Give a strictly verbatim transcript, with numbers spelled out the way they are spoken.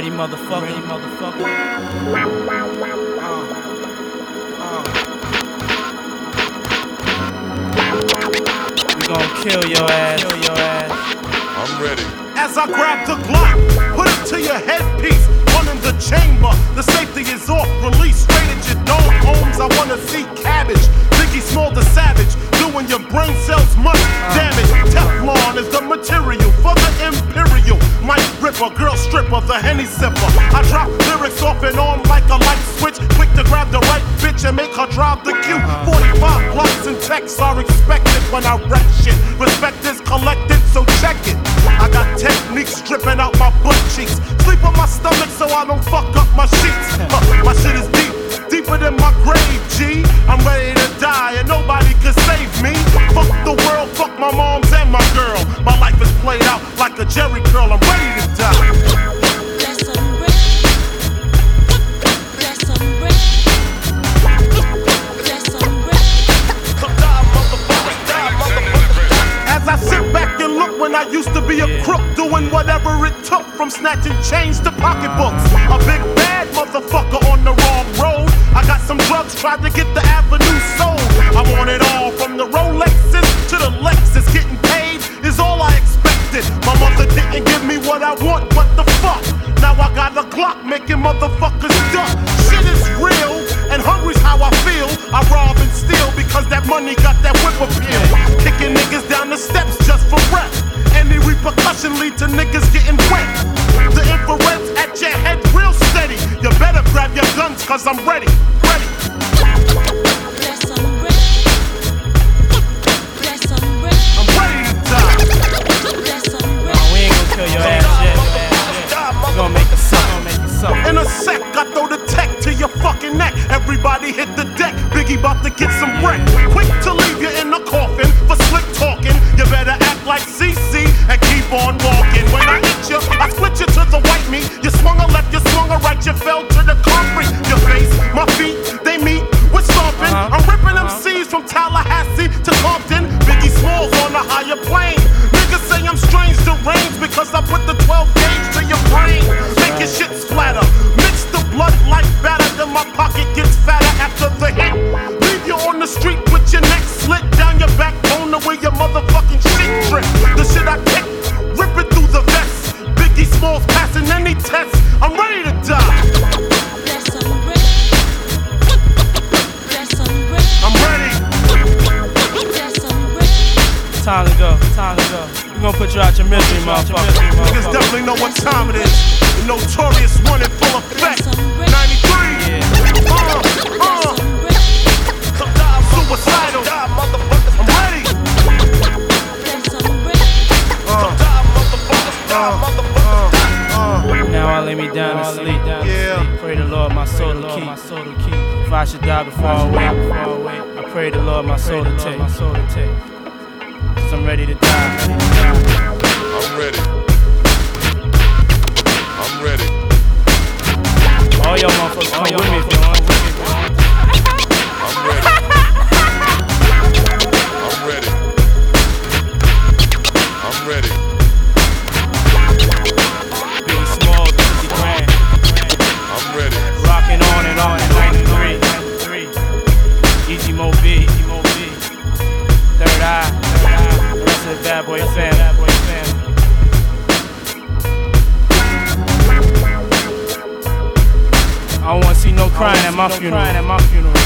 Ready, motherfucker. Ready, motherfucker. Uh, uh. We gon' kill your ass. Kill your ass. I'm ready. As I grab the Glock, put it to your headpiece. One in the chamber, the safety is off. Release straight at your dome. Homes, I wanna see cabbage. Biggie Small the Savage, doing your brain cells much damage. Teflon is the material for the Imperial. Mike Ripper, girl stripper, the Henny sipper. I drop lyrics off and on like a light switch. Quick to grab the right bitch and make her drive the Q. forty-five blocks and texts are expected when I wreck shit. Respect is collected, so check it. I got techniques dripping out my butt cheeks. Sleep on my stomach so I don't fuck up my sheets. Uh, my shit is deep, deeper than my grave, G. I'm ready to die and nobody can save me. Fuck the world, fuck my moms and my girl. My life is played out like a Jerry curl. I'm ready to die. I sit back and look when I used to be a crook, doing whatever it took, from snatching chains to pocketbooks. A big bad motherfucker on the wrong road. I got some drugs, tried to get the avenue sold. I want it all, from the Rolexes to the Lexus. Getting paid is all I expected. My mother didn't give me what I want, what the fuck? Now I got a Glock making motherfuckers duck. Shit is real, and hungry's how I feel. I rob and steal because that money got that whip appeal. Kicking niggas down the steps just for rep. Any repercussion lead to niggas getting wet. The infrared's at your head real steady. You better grab your guns cause I'm ready, ready. Yes, I'm ready. Yes, I'm ready. I'm ready to die. Yes, I'm ready. Nah, we ain't gon' kill your ass yet. We gon' make a suck, gon' make you suck. In a sec, I throw the tech to your fucking neck. Everybody hit the deck. Biggie bout to get some wreck. Quick to leave you in the coffin for slick talking. You better act like C C and keep on walking. When I hit you, I split you to the white meat. You swung a left, you swung a right, you fell to the concrete. Your face, my feet, they meet with stomping. Uh-huh. I'm ripping them C's from Tallahassee to Compton. Biggie Smalls on a higher plane. Niggas say I'm strange, deranged because I put the twelve gauge to your brain. Make your shit splatter. Mix the blood like batter, then my pocket gets fatter after the hit. Leave you on the street with your neck slit down your backbone the way your motherfucking shit drip. The shit I kick, rip it through the vest. Biggie Smalls passing any test. I'm ready to die. Yes, I'm ready. Yes, I'm ready. I'm ready. Yes, I'm ready. Time to go, time to go. We gon' put you out your misery, motherfucker. Niggas definitely know what time it is. The notorious one in full effect. Yes, I'm ready. ninety-three. Yeah. Uh, Yes, uh, I'm ready. suicidal. I'm ready. Yes, I'm ready. Now I lay me down to sleep. Yeah. Pray the Lord my soul to keep. If I should die before I wake, I pray the Lord my soul to take. Cause I'm ready to die. I'm ready. I'm ready. All y'all motherfuckers come with me if you want. I'm ready. I'm ready. I'm ready. Biggie Small, fifty grand. I'm ready. Rocking on and on in ninety-three. Easy Mo B, Easy Mo B. Third Eye, Third Eye. The rest of the Bad Boy fam, Bad Boy fam. I don't wanna see no crying at my funeral.